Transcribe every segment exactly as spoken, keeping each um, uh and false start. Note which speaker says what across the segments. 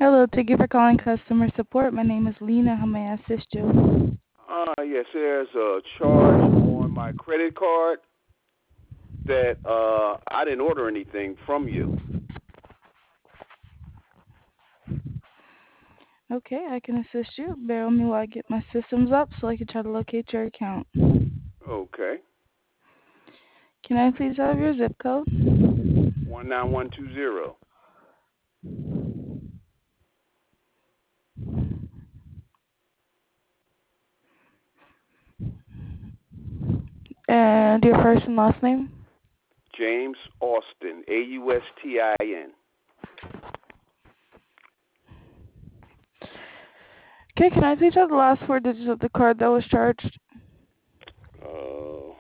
Speaker 1: Hello, thank you for calling customer support. My name is Lena. How may I assist you?
Speaker 2: Uh, yes, there's a charge on my credit card that uh, I didn't order anything from you.
Speaker 1: Okay, I can assist you. Bear with me while I get my systems up so I can try to locate your account.
Speaker 2: Okay.
Speaker 1: Can I please have your zip code?
Speaker 2: one nine one two zero.
Speaker 1: And your first and last name?
Speaker 2: James Austin, A U S T I N.
Speaker 1: Okay, can I please have the last four digits of the card that was charged?
Speaker 2: Uh,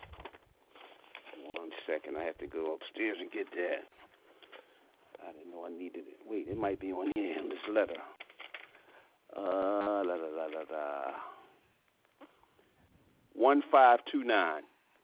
Speaker 2: one second. I have to go upstairs and get that. I didn't know I needed it. Wait, it might be on here in this letter. Uh, la la la la la. one five two nine.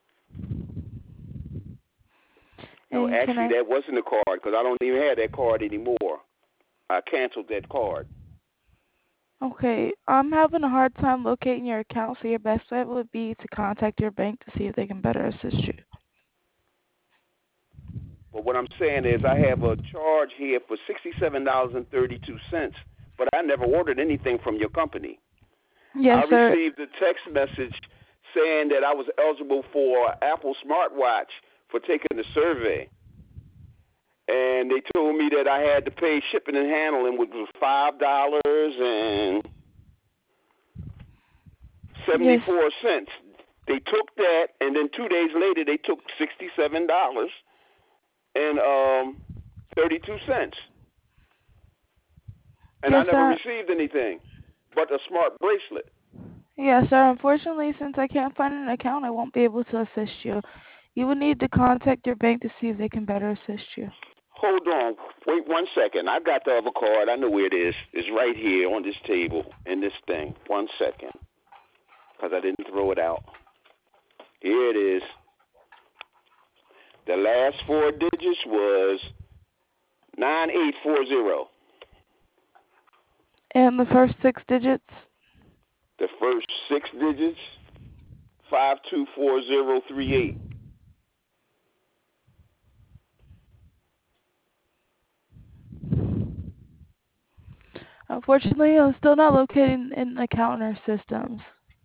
Speaker 2: No,
Speaker 1: And can
Speaker 2: actually,
Speaker 1: I?
Speaker 2: that wasn't the card because I don't even have that card anymore. I canceled that card.
Speaker 1: Okay, I'm having a hard time locating your account, so your best bet would be to contact your bank to see if they can better assist you.
Speaker 2: But what I'm saying is I have a charge here for sixty-seven dollars and thirty-two cents, but I never ordered anything from your company.
Speaker 1: Yes,
Speaker 2: I
Speaker 1: sir.
Speaker 2: received a text message saying that I was eligible for an Apple smartwatch for taking the survey. And they told me that I had to pay shipping and handling, which was five dollars and
Speaker 1: Yes.
Speaker 2: seventy-four cents. They took that, and then two days later they took sixty-seven dollars and um, thirty-two cents. And I
Speaker 1: Yes,
Speaker 2: never
Speaker 1: sir.
Speaker 2: received anything but a smart bracelet.
Speaker 1: Yes, sir. Unfortunately, since I can't find an account, I won't be able to assist you. You will need to contact your bank to see if they can better assist you.
Speaker 2: Hold on. Wait one second. I got the other card. I know where it is. It's right here on this table in this thing. One second. Because I didn't throw it out. Here it is. The last four digits was nine eight four zero.
Speaker 1: And the first six digits?
Speaker 2: The first six digits, five two four zero three eight.
Speaker 1: Unfortunately, I'm still not locating an account in our systems.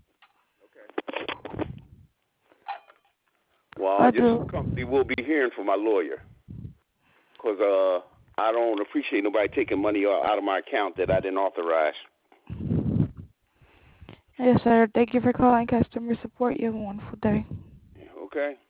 Speaker 2: Well,
Speaker 1: I
Speaker 2: this
Speaker 1: do.
Speaker 2: company will be hearing from my lawyer. Because uh, I don't appreciate nobody taking money out of my account that I didn't authorize.
Speaker 1: Yes, sir. Thank you for calling customer support. You have a wonderful day.
Speaker 2: Okay.